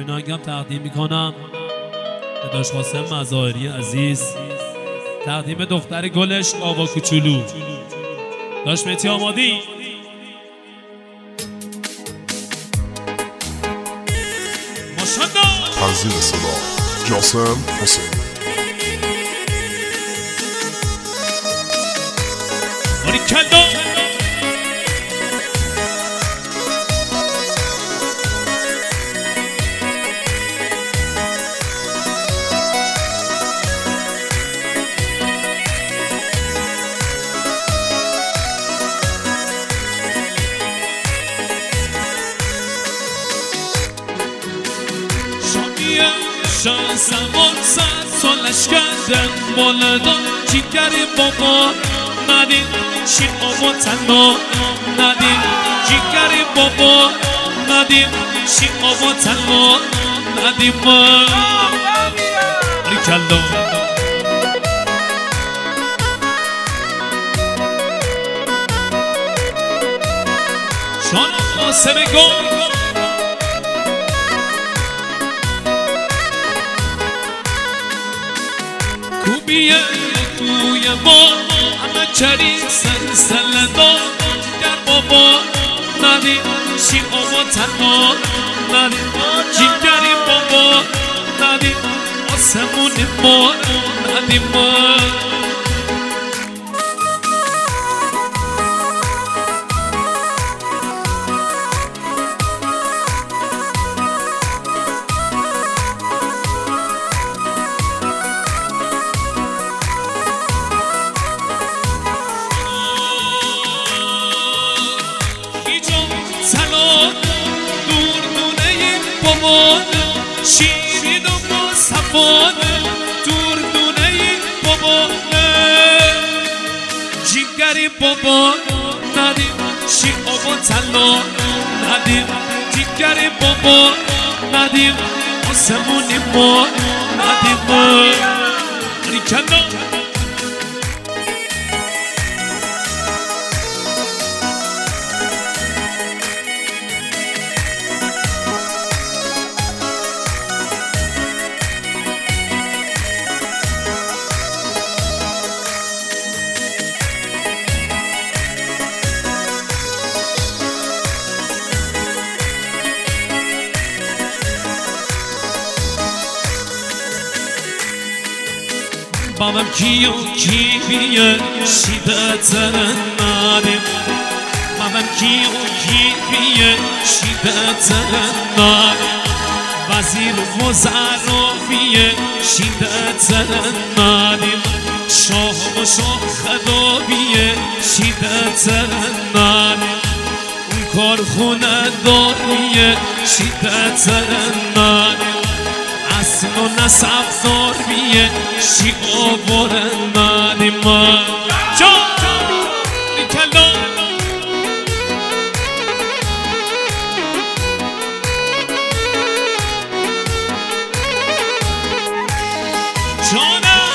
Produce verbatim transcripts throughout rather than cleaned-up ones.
این آهنگم تقدیم میکنم به داش قاسم مظاهری عزیز، تقدیم دختر گلش آوا کوچولو. داش مهدی آمادی؟ ماشاءالله. تنظیم صدا جاسم حسین. باریکلا. شاه زمان صد سالش کردن بالدان جیگری بابا ندید شیر آبا تنها ندید جیگری بابا ندید شیر آبا تنها ندید باریکلا. شان قاسم گل کوبیه کوی ما همه چری سلسله دار در بابا ندید شیر آبا تنها ندید جیگری بابا ندید آسمون ما ندید ما. شیرین و مصطفانه دور دونه بابانه جیگری بابا ندیم شیر آبا تلا ندیم جیگری بابا ندیم آسمونی ما ندیم باریکلا. Babam kiyo kibiye şiddeten nadim. Babam kiyo kibiye şiddeten nadim. Vazir vazarabiye şiddeten nadim. Şah و شاه خدابیه شیدتن nadim. اون کارخونه داریه شیدتن nadim. اصل و نسب دار بیه شی آوارن ندیم من جا باریکلا. جانم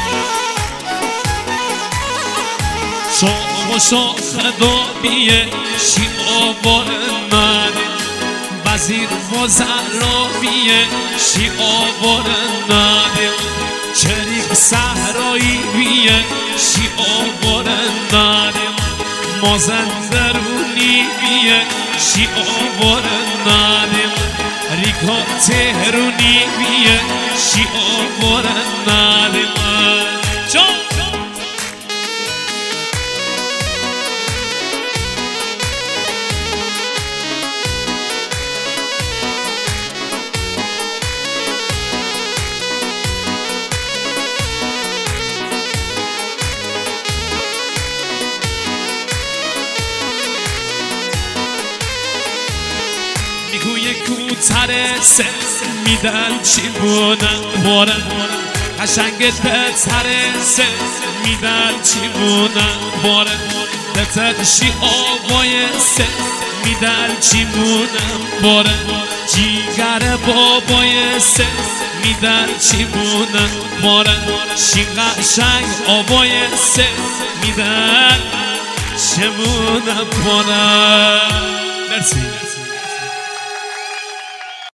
شاه و شاه خدابیه شی آوارن ندیم. وزیر وزراویه شی آوارن ندیم. چریک صحرایی بیه شی آوارن ندیم. مازندرونی بیه شی آوارن ندیم. ریکا تهرونی بیه شی آوارن ندیم. جان میگوی کوتره سه میدن چی بودن بارن قشنگ پتره سه میدن چی بودن بارن بتدشی آوای سه میدن چی بودن بارن جیگر بابای سه میدن چی بودن بارن شی قشنگ آوای سه میدن چه بودن بارن. مرسی.